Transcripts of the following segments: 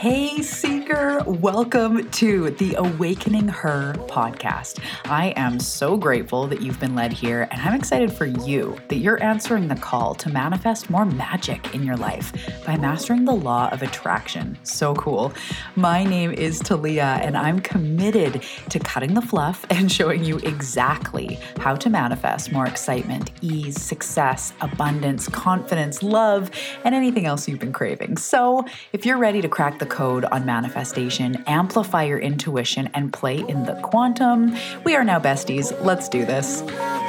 Hey, Seeker, welcome to the Awakening Her podcast. I am so grateful that you've been led here, and I'm excited for you that you're answering the call to manifest more magic in your life by mastering the law of attraction. So cool. My name is Talia, and I'm committed to cutting the fluff and showing you exactly how to manifest more excitement, ease, success, abundance, confidence, love, and anything else you've been craving. So if you're ready to crack the code on manifestation, amplify your intuition, and play in the quantum, we are now besties. Let's do this.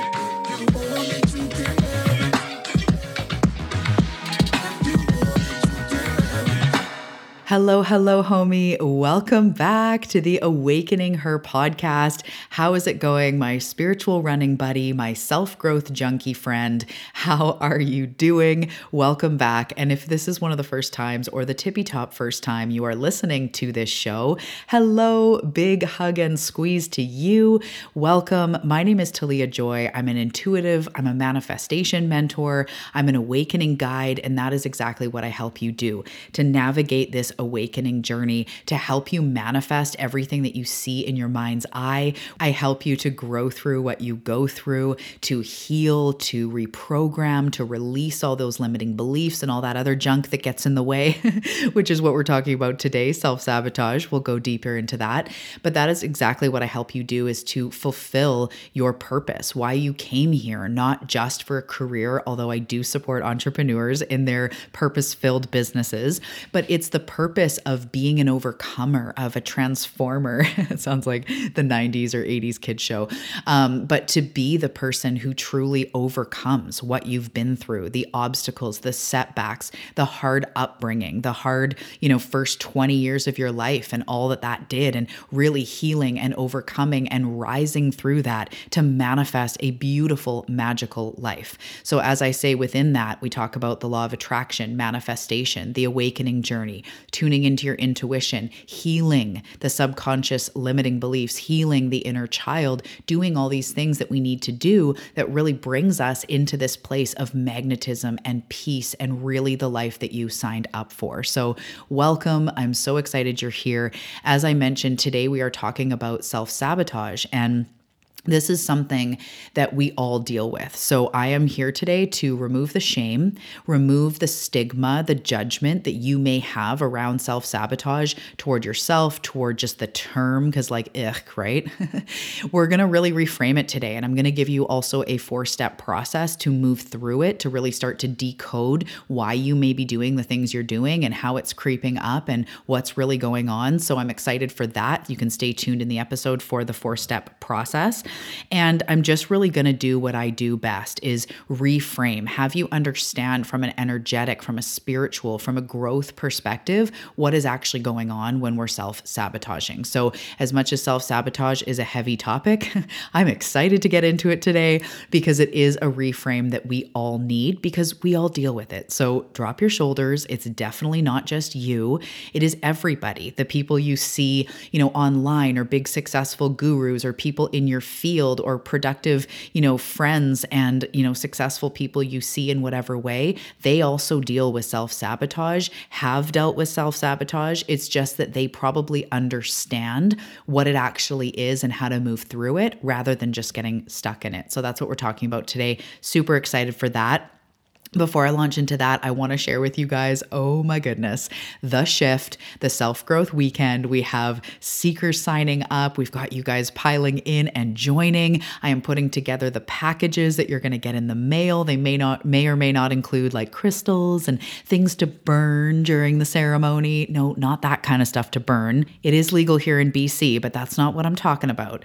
Hello, homie. Welcome back to the Awakening Her podcast. How is it going, my spiritual running buddy, my self-growth junkie friend? How are you doing? Welcome back. And if this is one of the first times or the tippy top first time you are listening to this show, hello, big hug and squeeze to you. Welcome. My name is Talia Joy. I'm an intuitive, I'm a manifestation mentor, I'm an awakening guide, and that is exactly what I help you do, to navigate this awakening journey, to help you manifest everything that you see in your mind's eye. I help you to grow through what you go through, to heal, to reprogram, to release all those limiting beliefs and all that other junk that gets in the way, which is what we're talking about today, self-sabotage. We'll go deeper into that. But that is exactly what I help you do, is to fulfill your purpose, why you came here, not just for a career, although I do support entrepreneurs in their purpose-filled businesses, but it's the purpose of being an overcomer, of a transformer. It sounds like the 90s or 80s kids show. But to be the person who truly overcomes what you've been through, the obstacles, the setbacks, the hard upbringing, the hard, first 20 years of your life and all that did, and really healing and overcoming and rising through that to manifest a beautiful, magical life. So as I say within that, we talk about the law of attraction, manifestation, the awakening journey, tuning into your intuition, healing the subconscious limiting beliefs, healing the inner child, doing all these things that we need to do that really brings us into this place of magnetism and peace and really the life that you signed up for. So welcome. I'm so excited you're here. As I mentioned, today we are talking about self-sabotage, and this is something that we all deal with. So I am here today to remove the shame, remove the stigma, the judgment that you may have around self-sabotage toward yourself, toward just the term, because right? We're going to really reframe it today. And I'm going to give you also a 4-step process to move through it, to really start to decode why you may be doing the things you're doing and how it's creeping up and what's really going on. So I'm excited for that. You can stay tuned in the episode for the 4-step process. And I'm just really going to do what I do best, is reframe, have you understand from an energetic, from a spiritual, from a growth perspective, what is actually going on when we're self-sabotaging. So as much as self-sabotage is a heavy topic, I'm excited to get into it today because it is a reframe that we all need, because we all deal with it. So drop your shoulders. It's definitely not just you. It is everybody. The people you see, online, or big successful gurus, or people in your field, or productive, friends and, successful people you see in whatever way, they also deal with self-sabotage, have dealt with self-sabotage. It's just that they probably understand what it actually is and how to move through it rather than just getting stuck in it. So that's what we're talking about today. Super excited for that. Before I launch into that, I want to share with you guys, oh my goodness, the shift, the self-growth weekend. We have seekers signing up. We've got you guys piling in and joining. I am putting together the packages that you're going to get in the mail. They may or may not include like crystals and things to burn during the ceremony. No, not that kind of stuff to burn. It is legal here in BC, but that's not what I'm talking about.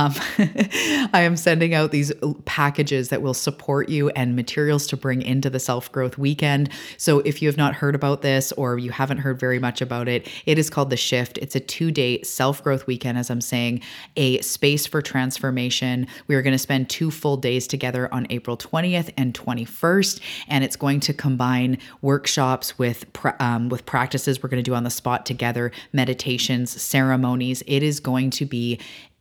I am sending out these packages that will support you and materials to bring into the self-growth weekend. So if you have not heard about this, or you haven't heard very much about it, it is called The Shift. It's a 2-day self-growth weekend, as I'm saying, a space for transformation. We are going to spend 2 full days together on April 20th and 21st, and it's going to combine workshops with practices we're going to do on the spot together, meditations, ceremonies. It is going to be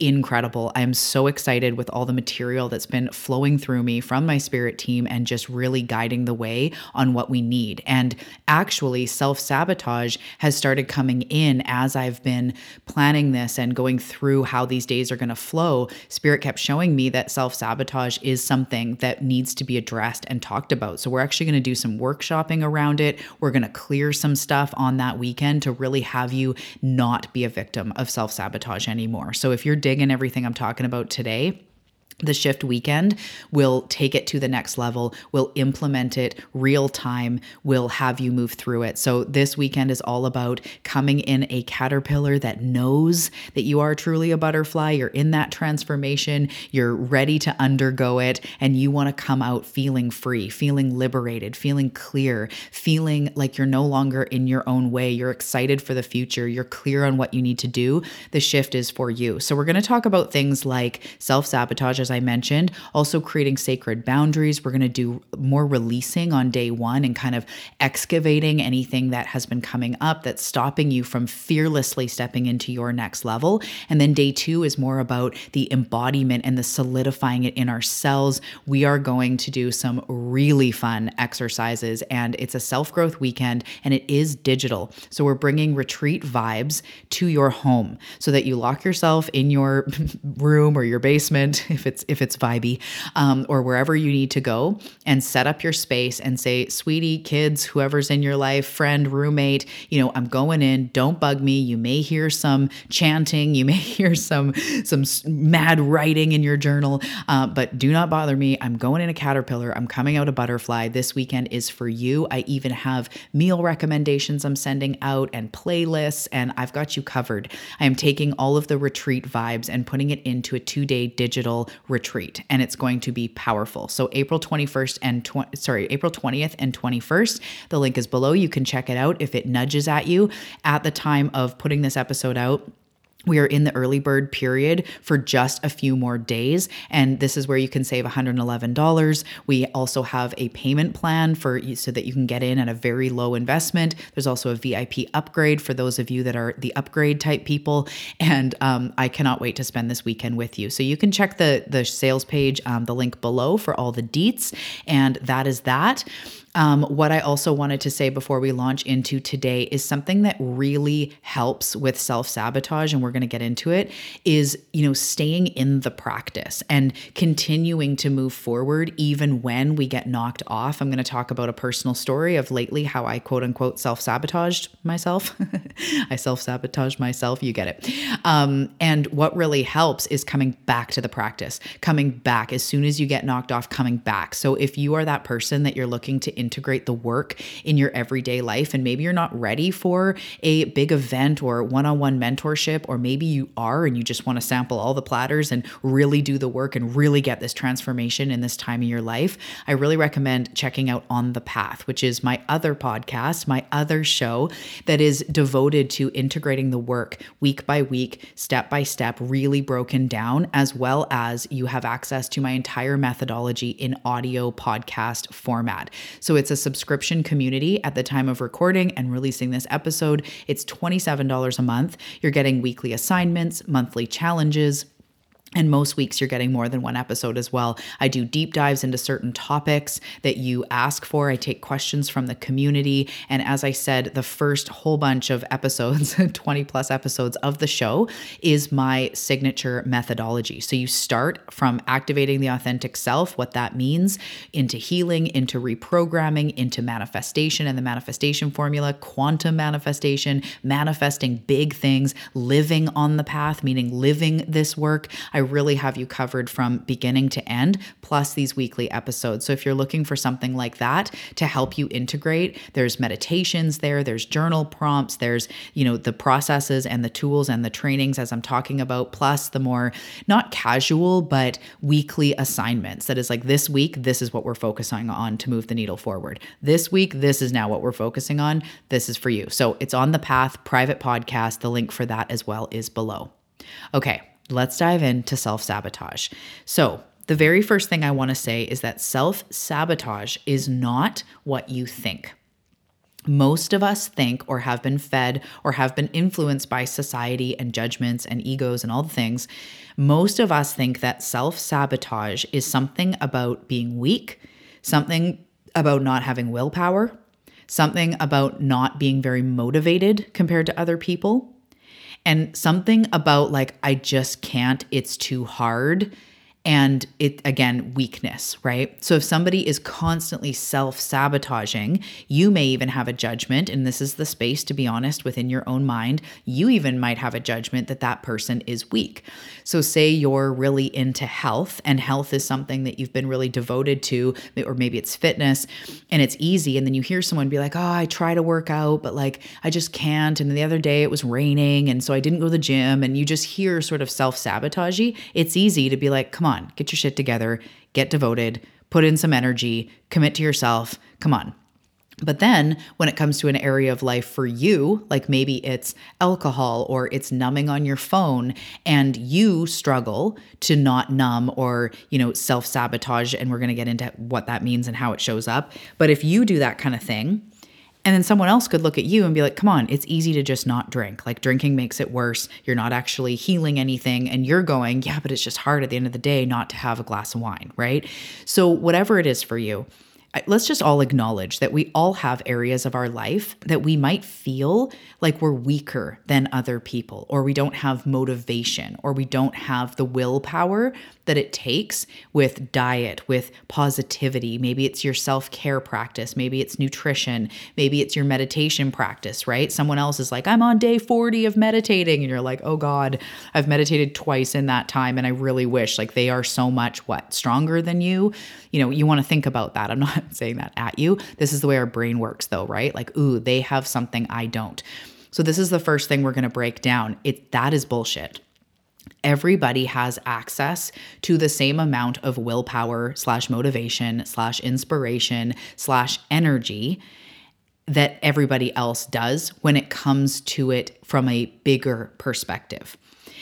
incredible. I'm so excited with all the material that's been flowing through me from my spirit team and just really guiding the way on what we need. And actually, self-sabotage has started coming in as I've been planning this and going through how these days are going to flow. Spirit kept showing me that self-sabotage is something that needs to be addressed and talked about. So we're actually going to do some workshopping around it. We're going to clear some stuff on that weekend to really have you not be a victim of self-sabotage anymore. So if you're digging everything I'm talking about today, the shift weekend will take it to the next level, will implement it real time, will have you move through it. So this weekend is all about coming in a caterpillar that knows that you are truly a butterfly. You're in that transformation, you're ready to undergo it, and you want to come out feeling free, feeling liberated, feeling clear, feeling like you're no longer in your own way. You're excited for the future. You're clear on what you need to do. The shift is for you. So we're going to talk about things like self-sabotage, as I mentioned, also creating sacred boundaries. We're going to do more releasing on day one and kind of excavating anything that has been coming up that's stopping you from fearlessly stepping into your next level. And then day two is more about the embodiment and the solidifying it in our cells. We are going to do some really fun exercises, and it's a self-growth weekend and it is digital. So we're bringing retreat vibes to your home so that you lock yourself in your room or your basement if it's vibey, or wherever you need to go, and set up your space and say, sweetie, kids, whoever's in your life, friend, roommate, I'm going in, don't bug me. You may hear some chanting, you may hear some mad writing in your journal, but do not bother me. I'm going in a caterpillar. I'm coming out a butterfly. This weekend is for you. I even have meal recommendations I'm sending out and playlists, and I've got you covered. I am taking all of the retreat vibes and putting it into a 2-day digital retreat, and it's going to be powerful. So April 20th and 21st, the link is below. You can check it out if it nudges at you. At the time of putting this episode out, we are in the early bird period for just a few more days, and this is where you can save $111. We also have a payment plan so that you can get in at a very low investment. There's also a VIP upgrade for those of you that are the upgrade type people, and I cannot wait to spend this weekend with you. So you can check the sales page, the link below for all the deets, and that is that. What I also wanted to say before we launch into today is something that really helps with self-sabotage, and we're going to get into it, is, staying in the practice and continuing to move forward even when we get knocked off. I'm going to talk about a personal story of lately how I quote unquote self-sabotaged myself. I self-sabotaged myself, you get it. And what really helps is coming back to the practice, coming back as soon as you get knocked off, coming back. So if you are that person that you're looking to integrate the work in your everyday life, and maybe you're not ready for a big event or one-on-one mentorship, or maybe you are and you just want to sample all the platters and really do the work and really get this transformation in this time of your life, I really recommend checking out On the Path, which is my other podcast, my other show that is devoted to integrating the work week by week, step by step, really broken down, as well as you have access to my entire methodology in audio podcast format. So it's a subscription community at the time of recording and releasing this episode. It's $27 a month. You're getting weekly assignments, monthly challenges, and most weeks you're getting more than one episode as well. I do deep dives into certain topics that you ask for. I take questions from the community. And as I said, the first whole bunch of episodes, 20 plus episodes of the show, is my signature methodology. So you start from activating the authentic self, what that means, into healing, into reprogramming, into manifestation and the manifestation formula, quantum manifestation, manifesting big things, living on the path, meaning living this work. I really have you covered from beginning to end, plus these weekly episodes. So if you're looking for something like that to help you integrate, there's meditations there's journal prompts, there's, the processes and the tools and the trainings as I'm talking about, plus the more not casual, but weekly assignments. That is like, this week, this is what we're focusing on to move the needle forward. This week, this is now what we're focusing on. This is for you. So it's On the Path, private podcast. The link for that as well is below. Okay. Let's dive into self-sabotage. So the very first thing I want to say is that self-sabotage is not what you think. Most of us think, or have been fed, or have been influenced by society and judgments and egos and all the things. Most of us think that self-sabotage is something about being weak, something about not having willpower, something about not being very motivated compared to other people, and something about like, I just can't, it's too hard. And it, again, weakness, right? So if somebody is constantly self-sabotaging, you may even have a judgment, and this is the space to be honest within your own mind. You even might have a judgment that that person is weak. So say you're really into health, and health is something that you've been really devoted to, or maybe it's fitness, and it's easy. And then you hear someone be like, oh, I try to work out, but like, I just can't. And the other day it was raining, and so I didn't go to the gym. And you just hear sort of self-sabotagey. It's easy to be like, come on, get your shit together, get devoted, put in some energy, commit to yourself, come on. But then when it comes to an area of life for you, like maybe it's alcohol or it's numbing on your phone, and you struggle to not numb or, self-sabotage, and we're going to get into what that means and how it shows up. But if you do that kind of thing, and then someone else could look at you and be like, come on, it's easy to just not drink. Like drinking makes it worse. You're not actually healing anything. And you're going, yeah, but it's just hard at the end of the day not to have a glass of wine, right? So whatever it is for you, let's just all acknowledge that we all have areas of our life that we might feel like we're weaker than other people, or we don't have motivation, or we don't have the willpower that it takes with diet, with positivity. Maybe it's your self-care practice. Maybe it's nutrition. Maybe it's your meditation practice, right? Someone else is like, I'm on day 40 of meditating. And you're like, oh God, I've meditated twice in that time. And I really wish, like, they are so much stronger than you. You want to think about that. I'm not saying that at you. This is the way our brain works though, right? Like, ooh, they have something I don't. So this is the first thing we're going to break down. That is bullshit. Everybody has access to the same amount of willpower / motivation / inspiration / energy that everybody else does when it comes to it from a bigger perspective.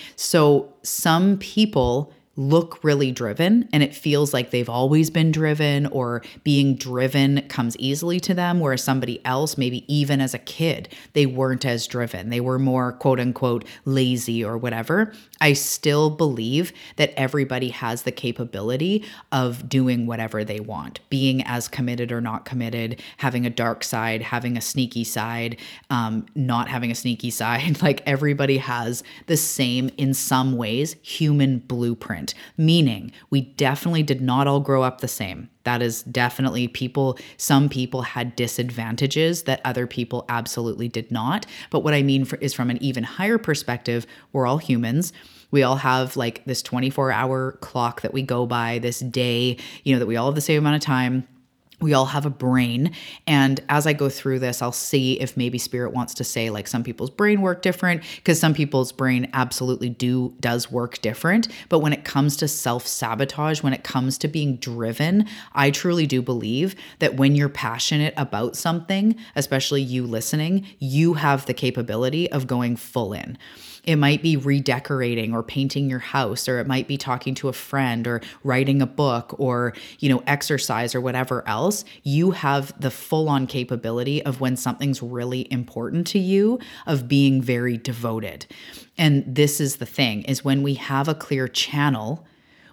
So some people look really driven, and it feels like they've always been driven, or being driven comes easily to them, whereas somebody else, maybe even as a kid, they weren't as driven. They were more quote unquote lazy or whatever. I still believe that everybody has the capability of doing whatever they want, being as committed or not committed, having a dark side, having a sneaky side, not having a sneaky side. Like everybody has the same, in some ways, human blueprint. Meaning we definitely did not all grow up the same. That is definitely some people had disadvantages that other people absolutely did not. But what I mean is from an even higher perspective, we're all humans. We all have like this 24-hour clock that we go by, this day, that we all have the same amount of time. We all have a brain. And as I go through this, I'll see if maybe Spirit wants to say like some people's brain work different, because some people's brain absolutely does work different. But when it comes to self-sabotage, when it comes to being driven, I truly do believe that when you're passionate about something, especially you listening, you have the capability of going full in. It might be redecorating or painting your house, or it might be talking to a friend or writing a book or, exercise or whatever else. You have the full-on capability of, when something's really important to you, of being very devoted. And this is the thing, is when we have a clear channel,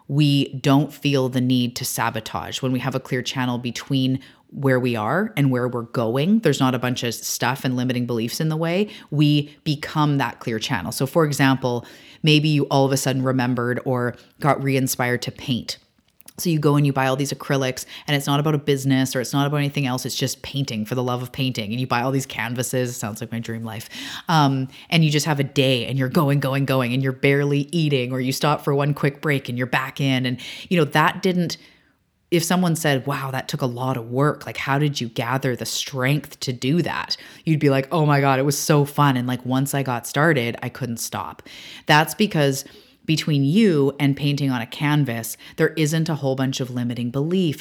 we don't feel the need to sabotage. When we have a clear channel between where we are and where we're going, there's not a bunch of stuff and limiting beliefs in the way, we become that clear channel. So for example, maybe you all of a sudden remembered or got re-inspired to paint. So you go and you buy all these acrylics, and it's not about a business or it's not about anything else. It's just painting for the love of painting. And you buy all these canvases. Sounds like my dream life. And you just have a day and you're going, and you're barely eating, or you stop for one quick break and you're back in. And, that didn't, if someone said, wow, that took a lot of work, like, how did you gather the strength to do that? You'd be like, oh my God, it was so fun. And like, once I got started, I couldn't stop. That's because between you and painting on a canvas, there isn't a whole bunch of limiting beliefs,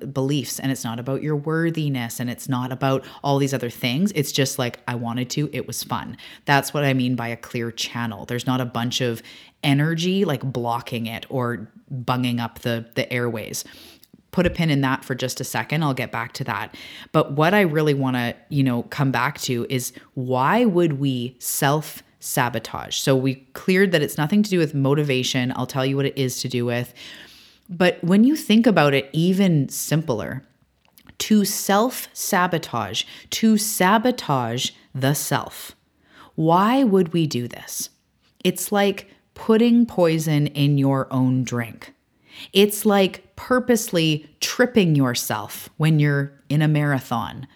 and it's not about your worthiness, and it's not about all these other things. It's just like, I wanted to, it was fun. That's what I mean by a clear channel. There's not a bunch of energy like blocking it or bunging up the airways. put a pin in that for just a second. I'll get back to that. But what I really want to, come back to is, why would we self-sabotage? So we cleared that it's nothing to do with motivation. I'll tell you what it is to do with. But when you think about it even simpler, to self-sabotage, to sabotage the self. Why would we do this? It's like putting poison in your own drink. It's like purposely tripping yourself when you're in a marathon.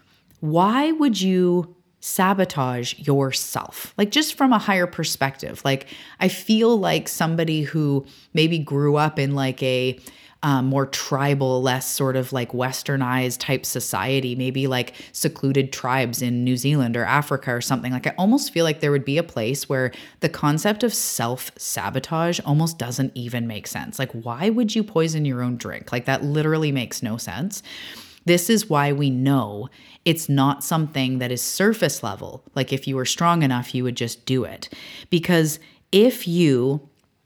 Why would you sabotage yourself? Like, just from a higher perspective. Like, I feel like somebody who maybe grew up in like a more tribal, less sort of like westernized type society, maybe like secluded tribes in New Zealand or Africa or something. Like, I almost feel like there would be a place where the concept of self-sabotage almost doesn't even make sense. Like, why would you poison your own drink? Like, that literally makes no sense. This is why we know it's not something that is surface level. Like, if you were strong enough, you would just do it. Because if you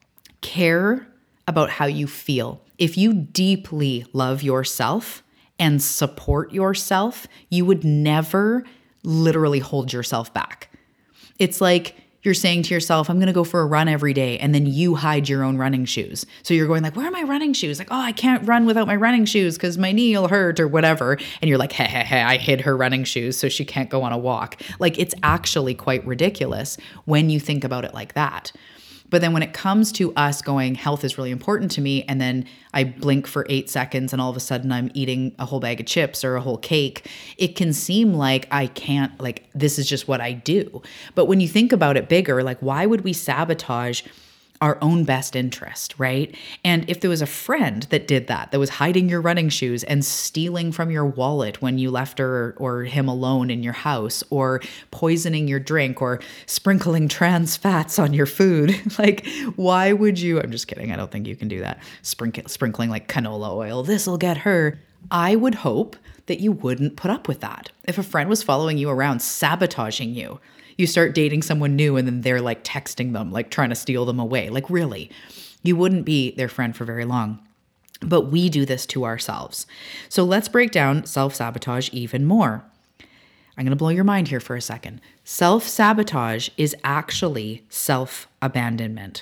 care about how you feel, if you deeply love yourself and support yourself, you would never literally hold yourself back. It's like you're saying to yourself, I'm going to go for a run every day. And then you hide your own running shoes. So you're going like, where are my running shoes? Like, oh, I can't run without my running shoes because my knee will hurt or whatever. And you're like, hey, I hid her running shoes so she can't go on a walk. Like, it's actually quite ridiculous when you think about it like that. But then when it comes to us going, health is really important to me, and then I blink for 8 seconds and all of a sudden I'm eating a whole bag of chips or a whole cake, it can seem like I can't, like, this is just what I do. But when you think about it bigger, like, why would we sabotage our own best interest, right? And if there was a friend that did that was hiding your running shoes and stealing from your wallet when you left her or him alone in your house, or poisoning your drink, or sprinkling trans fats on your food, like, why would you? I'm just kidding. I don't think you can do that. Sprinkling like canola oil. This'll get her. I would hope that you wouldn't put up with that. If a friend was following you around, sabotaging you, you start dating someone new and then they're like texting them, like trying to steal them away. Like, really, you wouldn't be their friend for very long. But we do this to ourselves. So let's break down self-sabotage even more. I'm going to blow your mind here for a second. Self-sabotage is actually self-abandonment.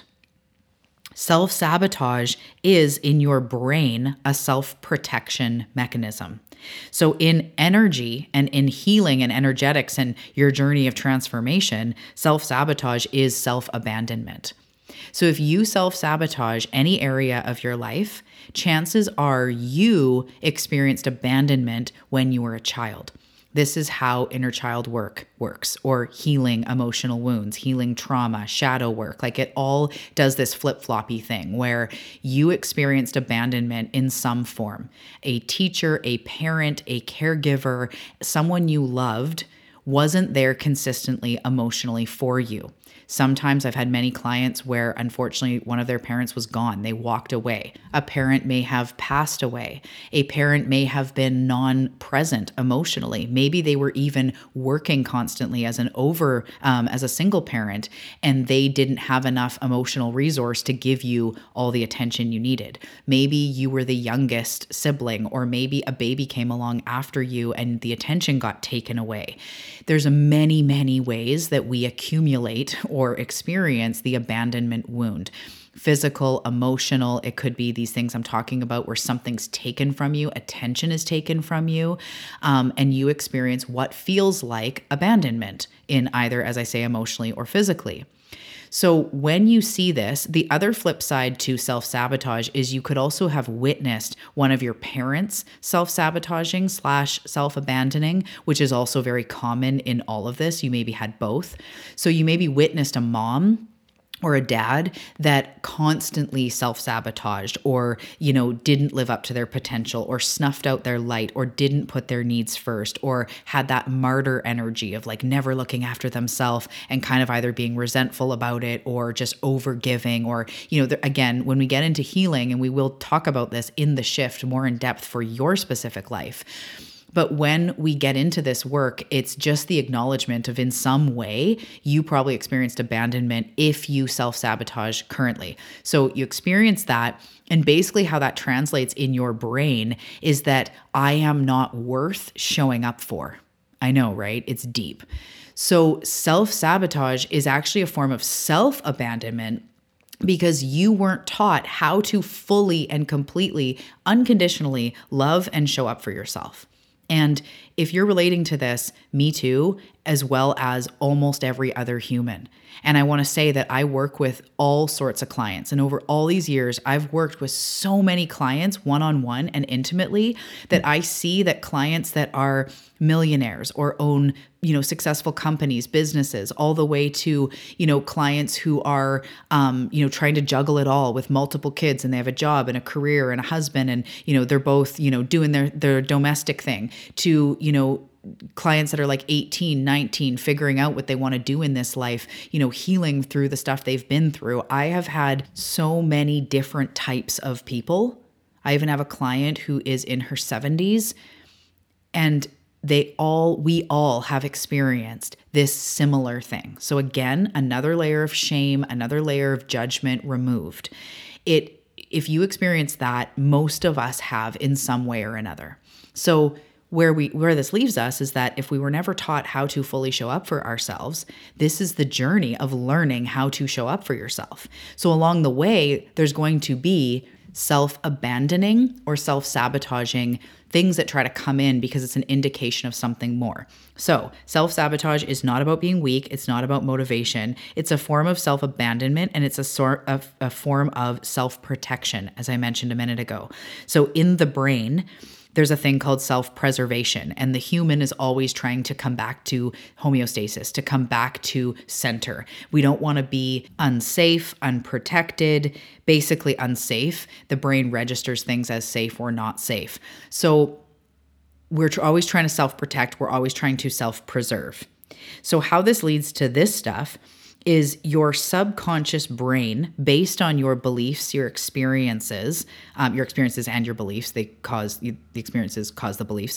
Self-sabotage is, in your brain, a self-protection mechanism. So in energy and in healing and energetics and your journey of transformation, self-sabotage is self-abandonment. So if you self-sabotage any area of your life, chances are you experienced abandonment when you were a child. This is how inner child work works, or healing emotional wounds, healing trauma, shadow work. Like, it all does this flip-floppy thing where you experienced abandonment in some form. A teacher, a parent, a caregiver, someone you loved wasn't there consistently emotionally for you. Sometimes I've had many clients where, unfortunately, one of their parents was gone. They walked away. A parent may have passed away. A parent may have been non-present emotionally. Maybe they were even working constantly as a single parent, and they didn't have enough emotional resource to give you all the attention you needed. Maybe you were the youngest sibling, or maybe a baby came along after you and the attention got taken away. There's many, many ways that we accumulate or experience the abandonment wound. Physical, emotional, it could be these things I'm talking about where something's taken from you, attention is taken from you, and you experience what feels like abandonment in either, as I say, emotionally or physically. So when you see this, the other flip side to self-sabotage is you could also have witnessed one of your parents self-sabotaging / self-abandoning, which is also very common in all of this. You maybe had both. So you maybe witnessed a mom or a dad that constantly self-sabotaged, or, didn't live up to their potential, or snuffed out their light, or didn't put their needs first, or had that martyr energy of like never looking after themselves and kind of either being resentful about it or just over giving, or, again, when we get into healing, and we will talk about this in the shift more in depth for your specific life. But when we get into this work, it's just the acknowledgement of, in some way, you probably experienced abandonment if you self-sabotage currently. So you experience that. And basically how that translates in your brain is that I am not worth showing up for. I know, right? It's deep. So self-sabotage is actually a form of self-abandonment because you weren't taught how to fully and completely, unconditionally love and show up for yourself. And if you're relating to this, me too, as well as almost every other human. And I want to say that I work with all sorts of clients. And over all these years, I've worked with so many clients one-on-one and intimately that I see that clients that are millionaires or own, successful companies, businesses, all the way to, clients who are, trying to juggle it all with multiple kids, and they have a job and a career and a husband, and, they're both, doing their domestic thing, to, clients that are like 18, 19, figuring out what they want to do in this life, healing through the stuff they've been through. I have had so many different types of people. I even have a client who is in her 70s, and we all have experienced this similar thing. So again, another layer of shame, another layer of judgment removed. If you experience that, most of us have in some way or another. So where this leaves us is that if we were never taught how to fully show up for ourselves, this is the journey of learning how to show up for yourself. So along the way, there's going to be self-abandoning or self-sabotaging things that try to come in because it's an indication of something more. So self-sabotage is not about being weak. It's not about motivation. It's a form of self-abandonment, and it's a form of self-protection, as I mentioned a minute ago. So in the brain, there's a thing called self-preservation, and the human is always trying to come back to homeostasis, to come back to center. We don't want to be unsafe, unprotected, basically unsafe. The brain registers things as safe or not safe. So we're always trying to self-protect. We're always trying to self-preserve. So how this leads to this stuff is your subconscious brain, based on your beliefs, your experiences and your beliefs. The experiences cause the beliefs.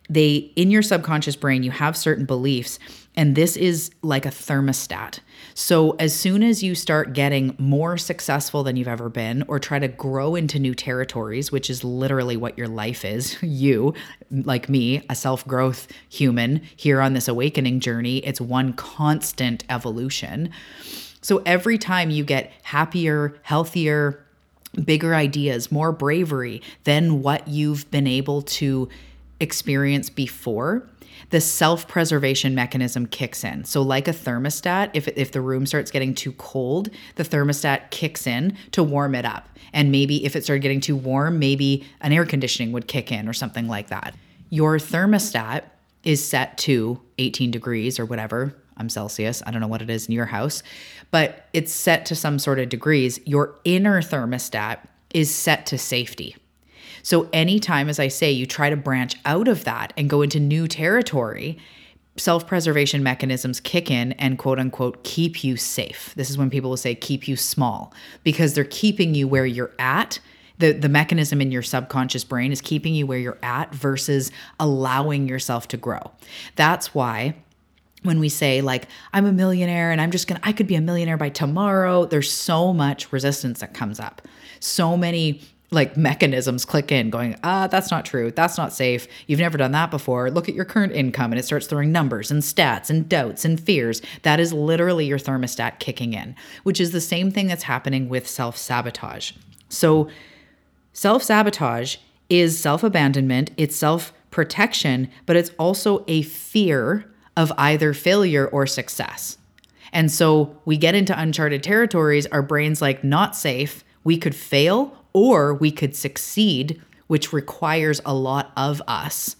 In your subconscious brain, you have certain beliefs, and this is like a thermostat. So as soon as you start getting more successful than you've ever been, or try to grow into new territories, which is literally what your life is, you, like me, a self-growth human here on this awakening journey, it's one constant evolution. So every time you get happier, healthier, bigger ideas, more bravery than what you've been able to experience before, the self-preservation mechanism kicks in. So like a thermostat, if the room starts getting too cold, the thermostat kicks in to warm it up. And maybe if it started getting too warm, maybe an air conditioning would kick in or something like that. Your thermostat is set to 18 degrees or whatever. I'm Celsius. I don't know what it is in your house, but it's set to some sort of degrees. Your inner thermostat is set to safety. So anytime, as I say, you try to branch out of that and go into new territory, self-preservation mechanisms kick in and quote unquote keep you safe. This is when people will say keep you small, because they're keeping you where you're at. The mechanism in your subconscious brain is keeping you where you're at versus allowing yourself to grow. That's why when we say like, I'm a millionaire and I could be a millionaire by tomorrow, there's so much resistance that comes up. So many mechanisms click in going, that's not true. That's not safe. You've never done that before. Look at your current income. And it starts throwing numbers and stats and doubts and fears. That is literally your thermostat kicking in, which is the same thing that's happening with self-sabotage. So self-sabotage is self-abandonment. It's self-protection, but it's also a fear of either failure or success. And so we get into uncharted territories. Our brain's like, not safe. We could fail or we could succeed, which requires a lot of us.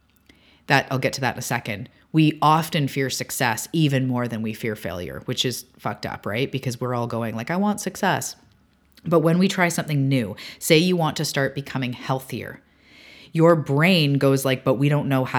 I'll get to that in a second. We often fear success even more than we fear failure, which is fucked up, right? Because we're all going like, I want success. But when we try something new, say you want to start becoming healthier, your brain goes like, but we don't know how to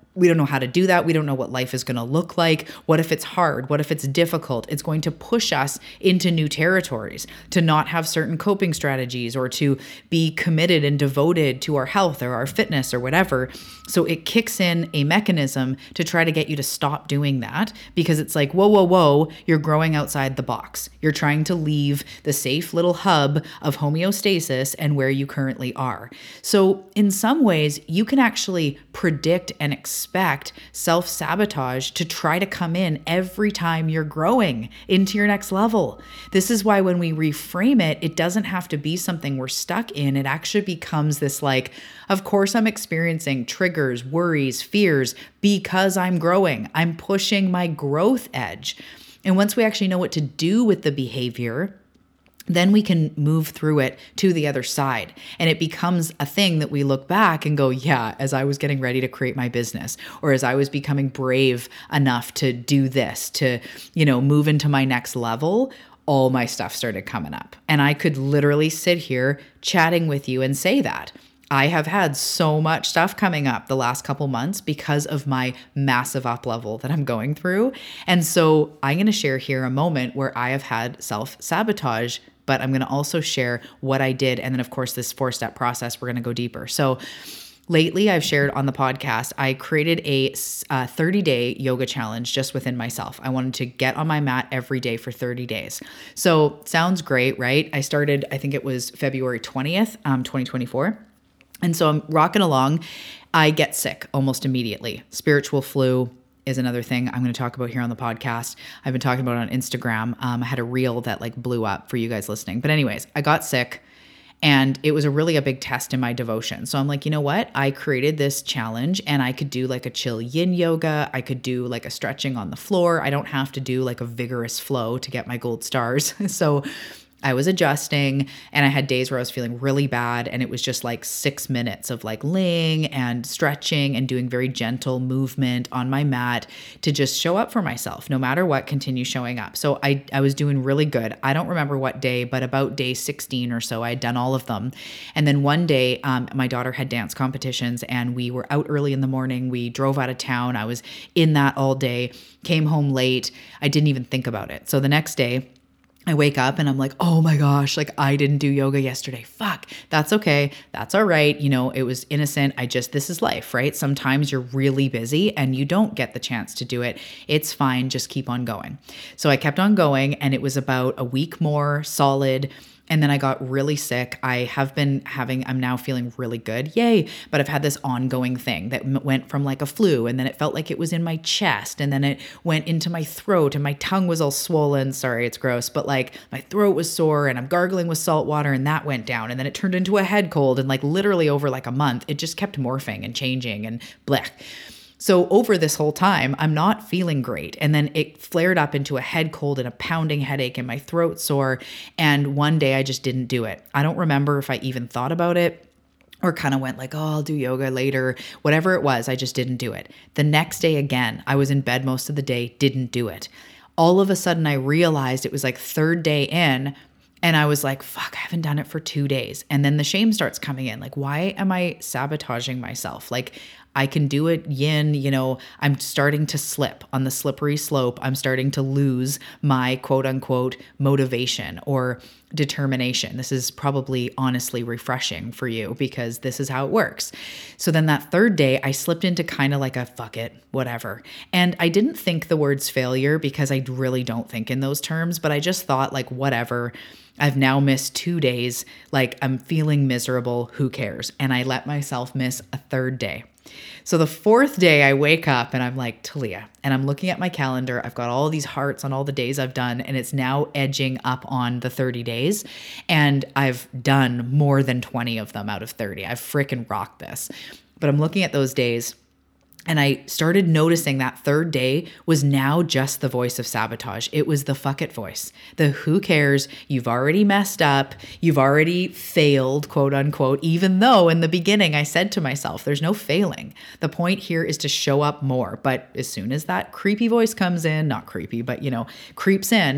We don't know how to do that. We don't know what life is going to look like. What if it's hard? What if it's difficult? It's going to push us into new territories, to not have certain coping strategies or to be committed and devoted to our health or our fitness or whatever. So it kicks in a mechanism to try to get you to stop doing that, because it's like, whoa, you're growing outside the box. You're trying to leave the safe little hub of homeostasis and where you currently are. So in some ways, you can actually predict and expect self-sabotage to try to come in every time you're growing into your next level. This is why when we reframe it, it doesn't have to be something we're stuck in. It actually becomes this like, of course I'm experiencing triggers, worries, fears because I'm growing. I'm pushing my growth edge. And once we actually know what to do with the behavior, then we can move through it to the other side. And it becomes a thing that we look back and go, yeah, as I was getting ready to create my business, or as I was becoming brave enough to do this, to, move into my next level, all my stuff started coming up. And I could literally sit here chatting with you and say that. I have had so much stuff coming up the last couple months because of my massive up level that I'm going through. And so I'm going to share here a moment where I have had self-sabotage, but I'm going to also share what I did. And then of course, this 4-step process, we're going to go deeper. So lately I've shared on the podcast, I created a 30-day yoga challenge just within myself. I wanted to get on my mat every day for 30 days. So sounds great, right? I started, I think it was February 20th, 2024. And so I'm rocking along. I get sick almost immediately. Spiritual flu is another thing I'm going to talk about here on the podcast. I've been talking about it on Instagram. I had a reel that like blew up for you guys listening. But anyways, I got sick and it was a big test in my devotion. So I'm like, you know what? I created this challenge and I could do like a chill yin yoga. I could do like a stretching on the floor. I don't have to do like a vigorous flow to get my gold stars. So I was adjusting and I had days where I was feeling really bad and it was just like 6 minutes of like laying and stretching and doing very gentle movement on my mat to just show up for myself, no matter what, continue showing up. So I was doing really good. I don't remember what day, but about day 16 or so, I had done all of them. And then one day, my daughter had dance competitions and we were out early in the morning. We drove out of town. I was in that all day, came home late. I didn't even think about it. So the next day, I wake up and I'm like, oh my gosh, like I didn't do yoga yesterday. Fuck, that's okay. That's all right. It was innocent. This is life, right? Sometimes you're really busy and you don't get the chance to do it. It's fine. Just keep on going. So I kept on going and it was about a week more solid. And then I got really sick. I'm now feeling really good. Yay. But I've had this ongoing thing that went from like a flu and then it felt like it was in my chest and then it went into my throat and my tongue was all swollen. Sorry, it's gross, but like my throat was sore and I'm gargling with salt water and that went down. And then it turned into a head cold and like literally over like a month, it just kept morphing and changing and blech. So over this whole time, I'm not feeling great. And then it flared up into a head cold and a pounding headache and my throat sore. And one day I just didn't do it. I don't remember if I even thought about it or kind of went like, oh, I'll do yoga later. Whatever it was, I just didn't do it. The next day again, I was in bed most of the day, didn't do it. All of a sudden I realized it was like 3rd day in and I was like, fuck, I haven't done it for 2 days. And then the shame starts coming in. Like, why am I sabotaging myself? Like, I can do it yin, I'm starting to slip on the slippery slope. I'm starting to lose my quote unquote motivation or determination. This is probably honestly refreshing for you because this is how it works. So then that 3rd day, I slipped into kind of like a fuck it, whatever. And I didn't think the words failure because I really don't think in those terms, but I just thought like, whatever. I've now missed 2 days. Like I'm feeling miserable. Who cares? And I let myself miss a 3rd day. So the 4th day I wake up and I'm like, Talia, and I'm looking at my calendar. I've got all these hearts on all the days I've done, and it's now edging up on the 30 days. And I've done more than 20 of them out of 30. I've freaking rocked this. But I'm looking at those days and I started noticing that 3rd day was now just the voice of sabotage. It was the fuck it voice. The who cares? You've already messed up. You've already failed, quote unquote, even though in the beginning I said to myself, there's no failing. The point here is to show up more. But as soon as that creepy voice comes in, not creepy, but creeps in,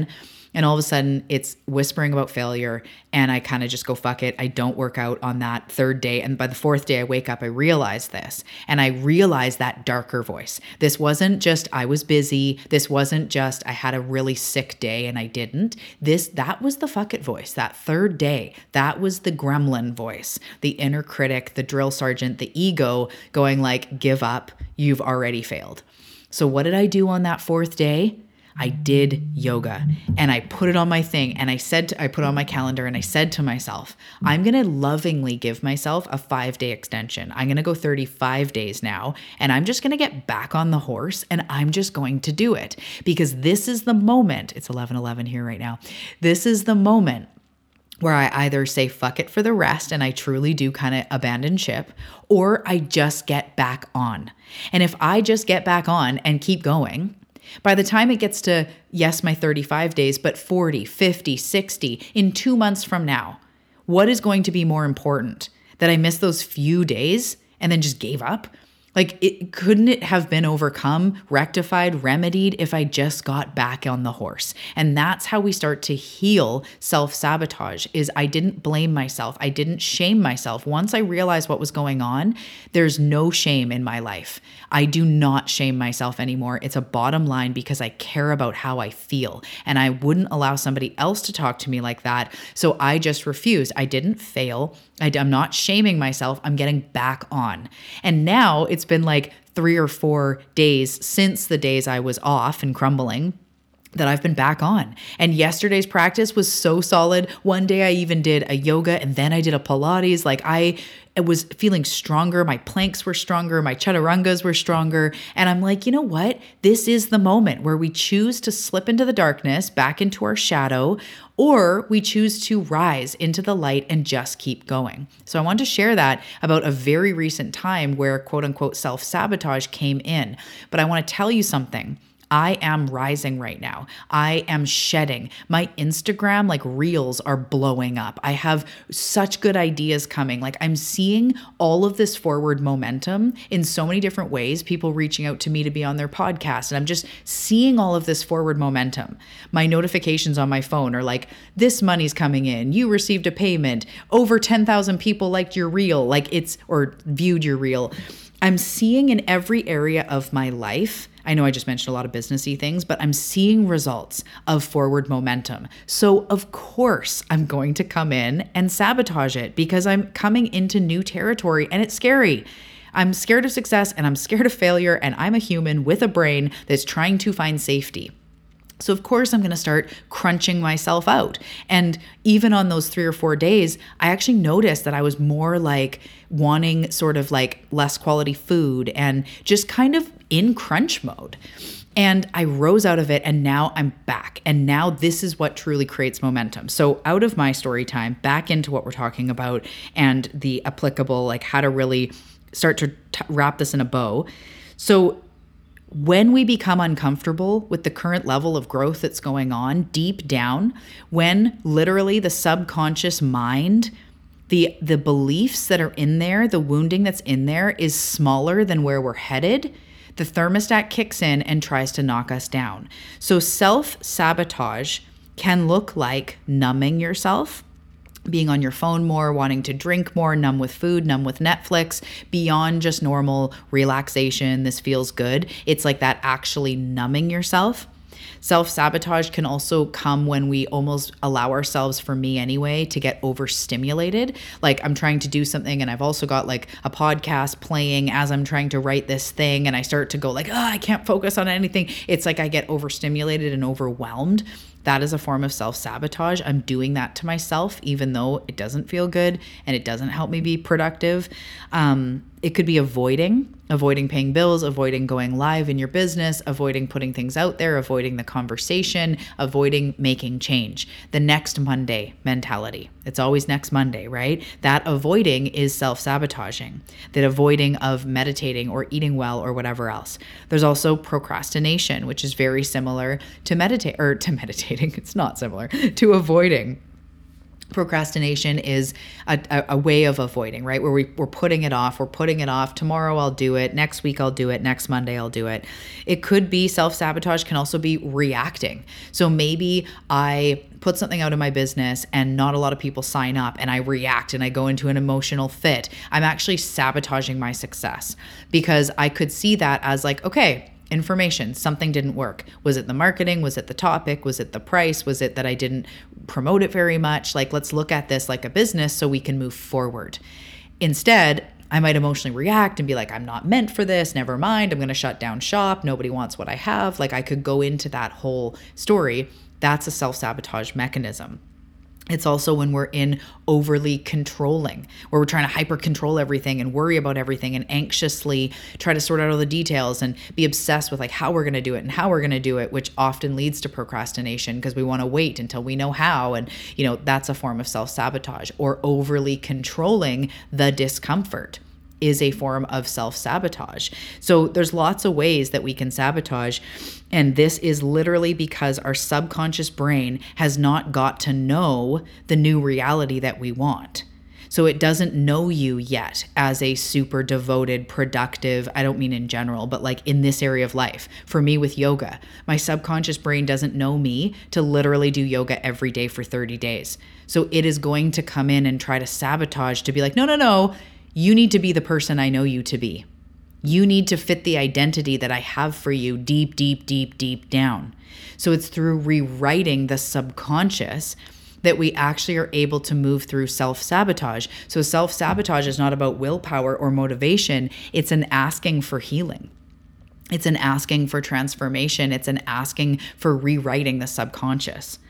And all of a sudden it's whispering about failure. And I kind of just go, fuck it. I don't work out on that third day. And by the fourth day I wake up, I realize this. And I realize that darker voice. This wasn't just I was busy. This wasn't just I had a really sick day and I didn't. That was the fuck it voice. That third day, that was the gremlin voice, the inner critic, the drill sergeant, the ego going like, give up. You've already failed. So what did I do on that fourth day? I did yoga and I put it on my thing and I put it on my calendar and I said to myself, I'm going to lovingly give myself a 5-day extension. I'm going to go 35 days now and I'm just going to get back on the horse and I'm just going to do it because this is the moment. It's 11:11 here right now. This is the moment where I either say fuck it for the rest and I truly do kind of abandon ship, or I just get back on. And if I just get back on and keep going, by the time it gets to, yes, my 35 days, but 40, 50, 60, in 2 months from now, what is going to be more important? That I missed those few days and then just gave up? Like, couldn't it have been overcome, rectified, remedied if I just got back on the horse? And that's how we start to heal self-sabotage, is I didn't blame myself. I didn't shame myself. Once I realized what was going on, there's no shame in my life. I do not shame myself anymore. It's a bottom line because I care about how I feel. And I wouldn't allow somebody else to talk to me like that. So I just refused. I didn't fail. I'm not shaming myself. I'm getting back on. And now it's been like 3 or 4 days since the days I was off and crumbling that I've been back on. And yesterday's practice was so solid. One day I even did a yoga and then I did a Pilates. Like I was feeling stronger. My planks were stronger. My chaturangas were stronger. And I'm like, you know what? This is the moment where we choose to slip into the darkness, back into our shadow, or we choose to rise into the light and just keep going. So I wanted to share that about a very recent time where quote unquote self-sabotage came in. But I want to tell you something. I am rising right now. I am shedding. My Instagram reels are blowing up. I have such good ideas coming. Like I'm seeing all of this forward momentum in so many different ways, people reaching out to me to be on their podcast. And I'm just seeing all of this forward momentum. My notifications on my phone are like, this money's coming in. You received a payment. Over 10,000 people liked your reel, or viewed your reel. I'm seeing in every area of my life, I know I just mentioned a lot of businessy things, but I'm seeing results of forward momentum. So of course I'm going to come in and sabotage it because I'm coming into new territory and it's scary. I'm scared of success and I'm scared of failure and I'm a human with a brain that's trying to find safety. So of course I'm going to start crunching myself out. And even on those 3 or 4 days, I actually noticed that I was more like wanting sort of like less quality food and just kind of in crunch mode. And I rose out of it and now I'm back. And now this is what truly creates momentum. So out of my story time, back into what we're talking about and the applicable, like how to really start to wrap this in a bow. So when we become uncomfortable with the current level of growth that's going on deep down, when literally the subconscious mind, the beliefs that are in there, the wounding that's in there is smaller than where we're headed, the thermostat kicks in and tries to knock us down. So self-sabotage can look like numbing yourself, being on your phone more, wanting to drink more, numb with food, numb with Netflix, beyond just normal relaxation, this feels good. It's like that actually numbing yourself. Self-sabotage can also come when we almost allow ourselves, for me anyway, to get overstimulated. Like I'm trying to do something and I've also got like a podcast playing as I'm trying to write this thing and I start to go like, I can't focus on anything. It's like I get overstimulated and overwhelmed. That is a form of self-sabotage. I'm doing that to myself, even though it doesn't feel good and it doesn't help me be productive. It could be avoiding paying bills, avoiding going live in your business, avoiding putting things out there, avoiding the conversation, avoiding making change. The next Monday mentality. It's always next Monday, right? That avoiding is self-sabotaging. That avoiding of meditating or eating well or whatever else. There's also procrastination, which is very similar to meditating. It's not similar to avoiding. Procrastination is a way of avoiding, right? Where we're putting it off. We're putting it off. Tomorrow I'll do it. Next week I'll do it. Next Monday I'll do it. It could be self-sabotage, can also be reacting. So maybe I put something out in my business and not a lot of people sign up and I react and I go into an emotional fit. I'm actually sabotaging my success because I could see that as like, okay, information, something didn't work. Was it the marketing? Was it the topic? Was it the price? Was it that I didn't promote it very much? Like, let's look at this like a business so we can move forward. Instead, I might emotionally react and be like, I'm not meant for this. Never mind. I'm going to shut down shop. Nobody wants what I have. Like, I could go into that whole story. That's a self-sabotage mechanism. It's also when we're in overly controlling, where we're trying to hyper control everything and worry about everything and anxiously try to sort out all the details and be obsessed with like how we're going to do it and how we're going to do it, which often leads to procrastination because we want to wait until we know how. And, that's a form of self-sabotage. Or overly controlling the discomfort is a form of self-sabotage. So there's lots of ways that we can sabotage. And this is literally because our subconscious brain has not got to know the new reality that we want. So it doesn't know you yet as a super devoted, productive, I don't mean in general, but like in this area of life. For me with yoga, my subconscious brain doesn't know me to literally do yoga every day for 30 days. So it is going to come in and try to sabotage to be like, no. You need to be the person I know you to be. You need to fit the identity that I have for you deep, deep, deep, deep down. So it's through rewriting the subconscious that we actually are able to move through self-sabotage. So self-sabotage is not about willpower or motivation. It's an asking for healing. It's an asking for transformation. It's an asking for rewriting the subconscious.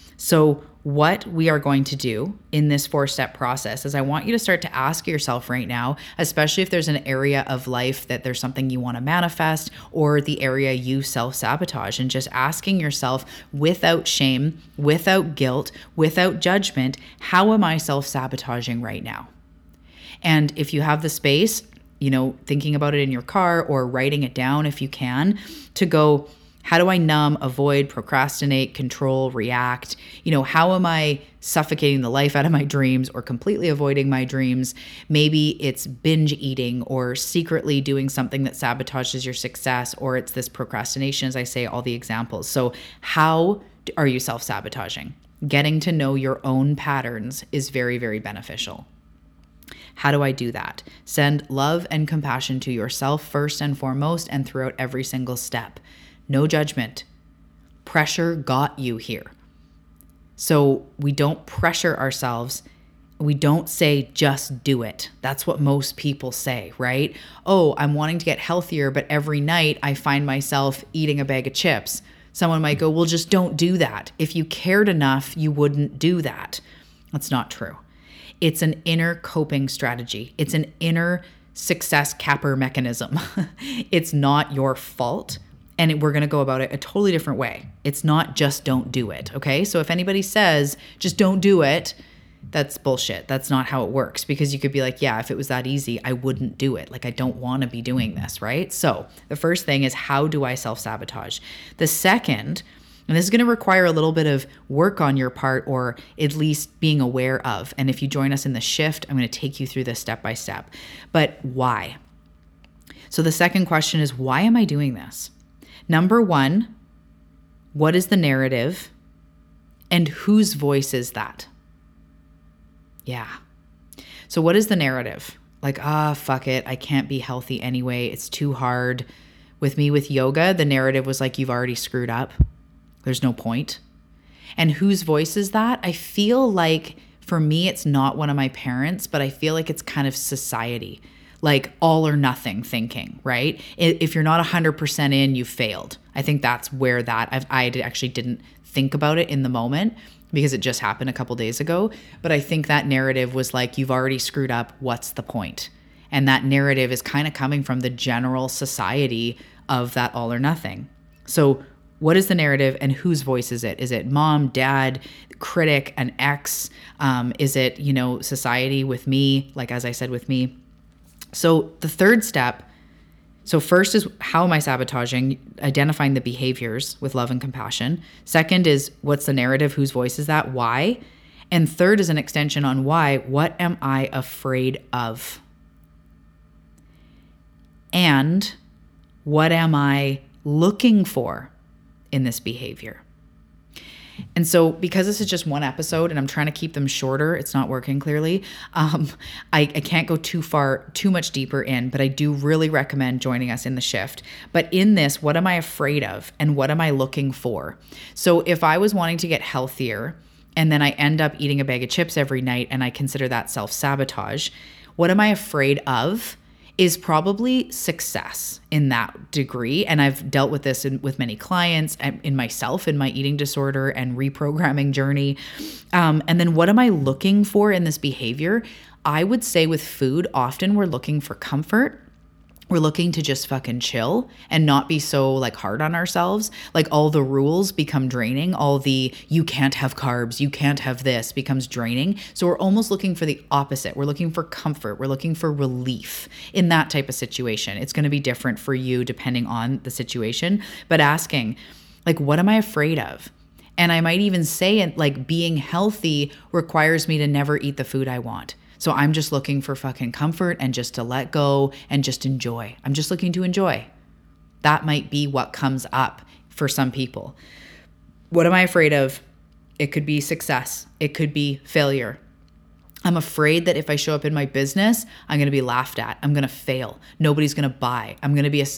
So what we are going to do in this 4-step process is I want you to start to ask yourself right now, especially if there's an area of life that there's something you want to manifest or the area you self-sabotage, and just asking yourself without shame, without guilt, without judgment, how am I self-sabotaging right now? And if you have the space, thinking about it in your car or writing it down if you can, to go, how do I numb, avoid, procrastinate, control, react? How am I suffocating the life out of my dreams or completely avoiding my dreams? Maybe it's binge eating or secretly doing something that sabotages your success, or it's this procrastination, as I say, all the examples. So how are you self-sabotaging? Getting to know your own patterns is very, very beneficial. How do I do that? Send love and compassion to yourself first and foremost and throughout every single step. No judgment. Pressure got you here. So we don't pressure ourselves. We don't say, just do it. That's what most people say, right? Oh, I'm wanting to get healthier, but every night I find myself eating a bag of chips. Someone might go, well, just don't do that. If you cared enough, you wouldn't do that. That's not true. It's an inner coping strategy. It's an inner success capper mechanism. It's not your fault. And we're going to go about it a totally different way. It's not just don't do it, okay? So if anybody says, just don't do it, that's bullshit. That's not how it works, because you could be like, yeah, if it was that easy, I wouldn't do it. Like, I don't want to be doing this, right? So the first thing is, how do I self-sabotage? The second, and this is going to require a little bit of work on your part, or at least being aware of. And if you join us in the shift, I'm going to take you through this step by step. But why? So the second question is, why am I doing this? Number one, what is the narrative and whose voice is that? Yeah. So what is the narrative? Like, fuck it. I can't be healthy anyway. It's too hard. With me with yoga, the narrative was like, you've already screwed up. There's no point. And whose voice is that? I feel like for me, it's not one of my parents, but I feel like it's kind of society. Like all or nothing thinking, right? If you're not 100% in, you failed. I think that's where I actually didn't think about it in the moment because it just happened a couple days ago. But I think that narrative was like, you've already screwed up. What's the point? And that narrative is kind of coming from the general society of that all or nothing. So what is the narrative and whose voice is it? Is it mom, dad, critic, an ex? Is it, society with me? Like, as I said, with me. So the third step, so first is, how am I sabotaging? Identifying the behaviors with love and compassion. Second is, what's the narrative? Whose voice is that? Why? And third is an extension on why. What am I afraid of? And what am I looking for in this behavior? And so because this is just one episode and I'm trying to keep them shorter, it's not working clearly. I can't go too much deeper in, but I do really recommend joining us in the shift. But in this, what am I afraid of and what am I looking for? So if I was wanting to get healthier and then I end up eating a bag of chips every night and I consider that self-sabotage, what am I afraid of? Is probably success in that degree. And I've dealt with this with many clients and in myself, in my eating disorder and reprogramming journey. And then what am I looking for in this behavior? I would say with food, often we're looking for comfort. We're looking to just fucking chill and not be so like hard on ourselves. Like all the rules become draining. All the you can't have carbs, you can't have this becomes draining. So we're almost looking for the opposite. We're looking for comfort. We're looking for relief in that type of situation. It's going to be different for you depending on the situation, but asking like, what am I afraid of? And I might even say like being healthy requires me to never eat the food I want. So I'm just looking for fucking comfort and just to let go and just enjoy. I'm just looking to enjoy. That might be what comes up for some people. What am I afraid of? It could be success. It could be failure. I'm afraid that if I show up in my business, I'm going to be laughed at. I'm going to fail. Nobody's going to buy. I'm going to be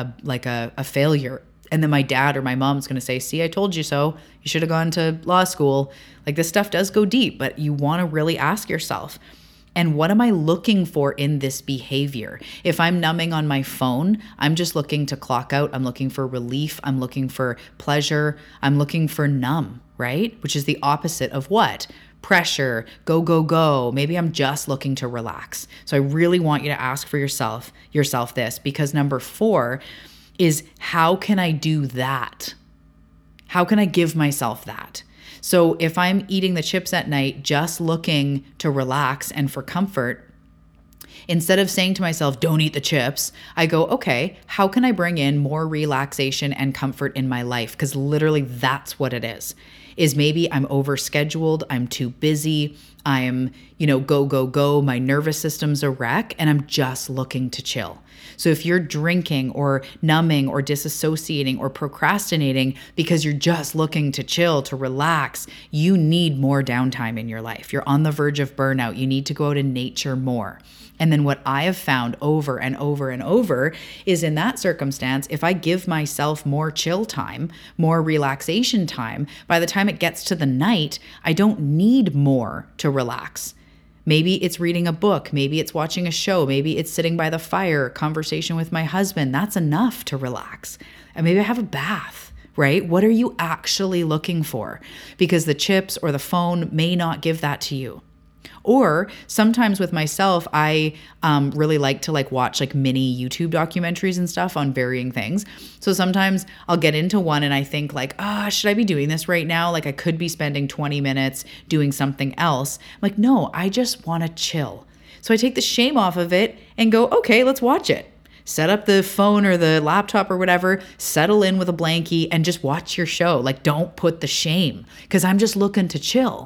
a failure. And then my dad or my mom's going to say, see, I told you so. You should have gone to law school. Like this stuff does go deep, but you want to really ask yourself, and what am I looking for in this behavior? If I'm numbing on my phone, I'm just looking to clock out. I'm looking for relief. I'm looking for pleasure. I'm looking for numb, right? Which is the opposite of what? Pressure, go, go, go. Maybe I'm just looking to relax. So I really want you to ask for yourself this, because number 4 is how can I do that? How can I give myself that? So if I'm eating the chips at night, just looking to relax and for comfort, instead of saying to myself, don't eat the chips, I go, okay, how can I bring in more relaxation and comfort in my life? Because literally that's what it is maybe I'm overscheduled, I'm too busy, I'm, go, go, go, my nervous system's a wreck, and I'm just looking to chill. So if you're drinking or numbing or disassociating or procrastinating because you're just looking to chill, to relax, you need more downtime in your life. You're on the verge of burnout. You need to go out in nature more. And then what I have found over and over and over is in that circumstance, if I give myself more chill time, more relaxation time, by the time it gets to the night, I don't need more to relax. Maybe it's reading a book. Maybe it's watching a show. Maybe it's sitting by the fire, conversation with my husband. That's enough to relax. And maybe I have a bath, right? What are you actually looking for? Because the chips or the phone may not give that to you. Or sometimes with myself, I really like to watch mini YouTube documentaries and stuff on varying things. So sometimes I'll get into one and I think should I be doing this right now? I could be spending 20 minutes doing something else. I'm like, no, I just want to chill. So I take the shame off of it and go, okay, let's watch it. Set up the phone or the laptop or whatever, settle in with a blankie and just watch your show. Don't put the shame, because I'm just looking to chill.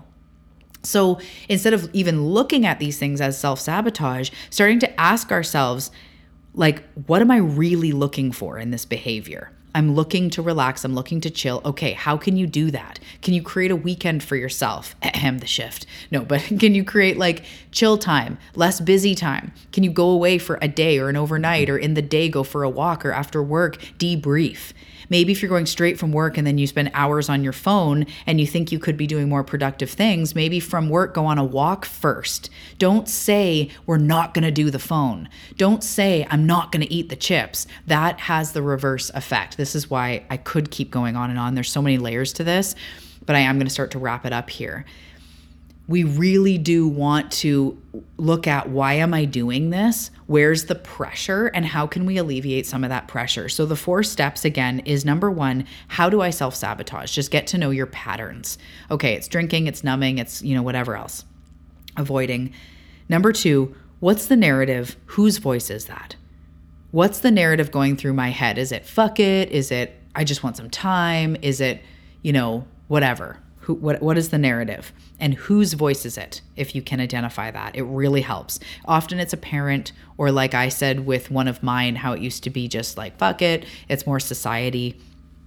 So instead of even looking at these things as self-sabotage, starting to ask ourselves, what am I really looking for in this behavior? I'm looking to relax. I'm looking to chill. Okay, how can you do that? Can you create a weekend for yourself? The shift. No, but can you create chill time, less busy time? Can you go away for a day or an overnight, or in the day go for a walk, or after work debrief? Maybe if you're going straight from work and then you spend hours on your phone and you think you could be doing more productive things, maybe from work, go on a walk first. Don't say we're not going to do the phone. Don't say I'm not going to eat the chips. That has the reverse effect. This is why I could keep going on and on. There's so many layers to this, but I am going to start to wrap it up here. We really do want to look at, why am I doing this? Where's the pressure, and how can we alleviate some of that pressure? So the 4 steps again is, number 1, how do I self-sabotage? Just get to know your patterns. Okay, it's drinking, it's numbing, it's, whatever else. Avoiding. Number 2, what's the narrative? Whose voice is that? What's the narrative going through my head? Is it fuck it? Is it I just want some time? Is it, whatever? What is the narrative? And whose voice is it? If you can identify that, it really helps. Often it's a parent, or like I said with one of mine, how it used to be just like, fuck it, it's more society.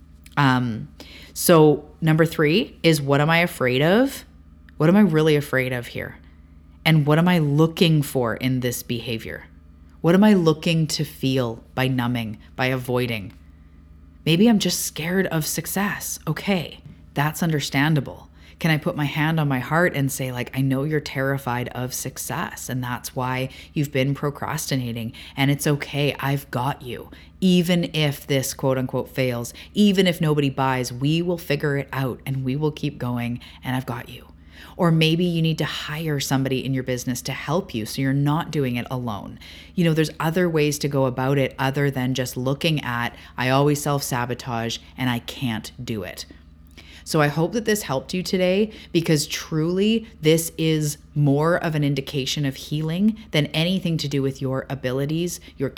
So number 3 is, what am I afraid of? What am I really afraid of here? And what am I looking for in this behavior? What am I looking to feel by numbing, by avoiding? Maybe I'm just scared of success. Okay, that's understandable. Can I put my hand on my heart and say, like, I know you're terrified of success, and that's why you've been procrastinating, and it's okay, I've got you. Even if this quote unquote fails, even if nobody buys, we will figure it out and we will keep going, and I've got you. Or maybe you need to hire somebody in your business to help you so you're not doing it alone. There's other ways to go about it other than just looking at, I always self-sabotage and I can't do it. So I hope that this helped you today, because truly this is more of an indication of healing than anything to do with your abilities, your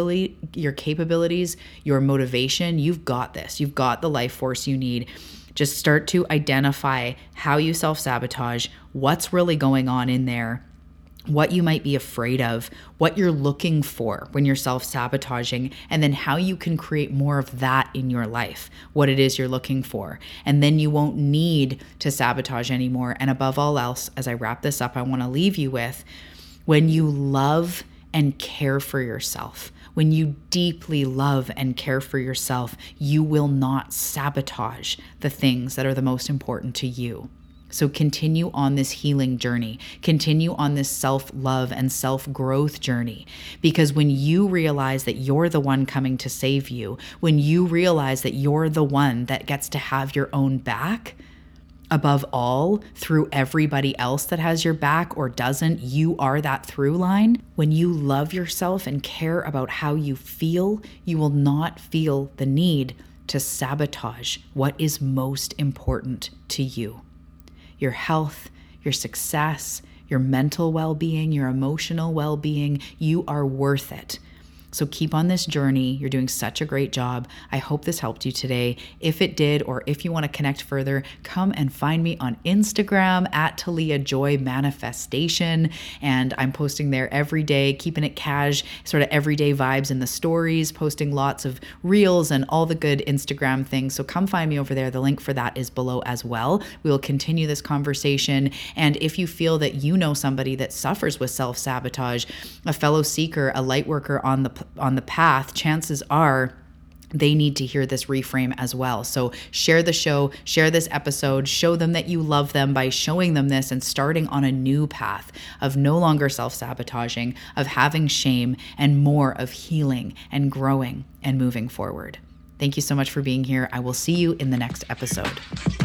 capabilities, your motivation. You've got this. You've got the life force you need. Just start to identify how you self-sabotage, what's really going on in there, what you might be afraid of, what you're looking for when you're self-sabotaging, and then how you can create more of that in your life, what it is you're looking for. And then you won't need to sabotage anymore. And above all else, as I wrap this up, I want to leave you with, when you love and care for yourself, when you deeply love and care for yourself, you will not sabotage the things that are the most important to you. So continue on this healing journey, continue on this self-love and self-growth journey, because when you realize that you're the one coming to save you, when you realize that you're the one that gets to have your own back, above all, through everybody else that has your back or doesn't, you are that through line. When you love yourself and care about how you feel, you will not feel the need to sabotage what is most important to you. Your health, your success, your mental well-being, your emotional well-being, you are worth it. So keep on this journey. You're doing such a great job. I hope this helped you today. If it did, or if you want to connect further, come and find me on Instagram at Talia Joy Manifestation. And I'm posting there every day, keeping it cash, sort of everyday vibes in the stories, posting lots of reels and all the good Instagram things. So come find me over there. The link for that is below as well. We will continue this conversation. And if you feel that you know somebody that suffers with self-sabotage, a fellow seeker, a light worker on the path, chances are they need to hear this reframe as well. So share the show, share this episode, show them that you love them by showing them this and starting on a new path of no longer self-sabotaging, of having shame, and more of healing and growing and moving forward. Thank you so much for being here. I will see you in the next episode.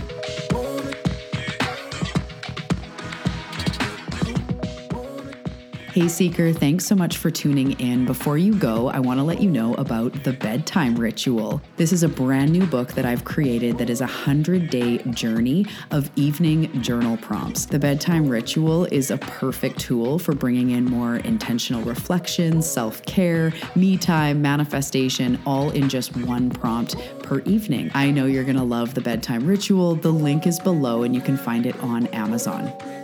Hey Seeker, thanks so much for tuning in. Before you go, I want to let you know about The Bedtime Ritual. This is a brand new book that I've created that is a 100-day journey of evening journal prompts. The Bedtime Ritual is a perfect tool for bringing in more intentional reflection, self-care, me time, manifestation, all in just one prompt per evening. I know you're going to love The Bedtime Ritual. The link is below and you can find it on Amazon.